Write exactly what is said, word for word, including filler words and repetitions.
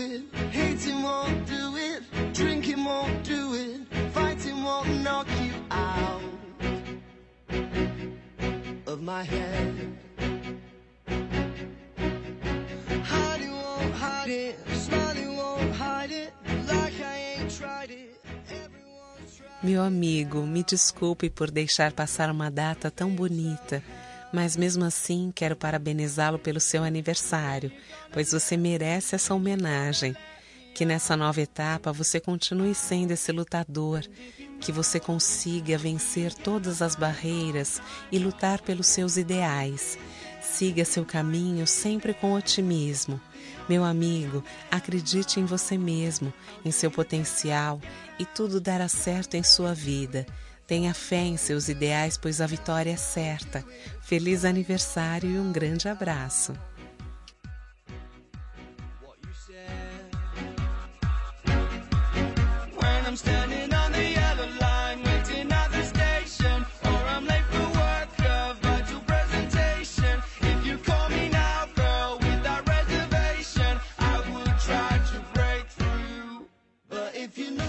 it, hating won't do it, drinking won't do it, fighting won't knock you out of my head. Hiding won't hide it, smiling won't hide it, like I ain't tried it. Meu amigo, me desculpe por deixar passar uma data tão bonita, mas mesmo assim quero parabenizá-lo pelo seu aniversário, pois você merece essa homenagem. Que nessa nova etapa você continue sendo esse lutador, que você consiga vencer todas as barreiras e lutar pelos seus ideais. Siga seu caminho sempre com otimismo. Meu amigo, acredite em você mesmo, em seu potencial e tudo dará certo em sua vida. Tenha fé em seus ideais, pois a vitória é certa. Feliz aniversário e um grande abraço. If you know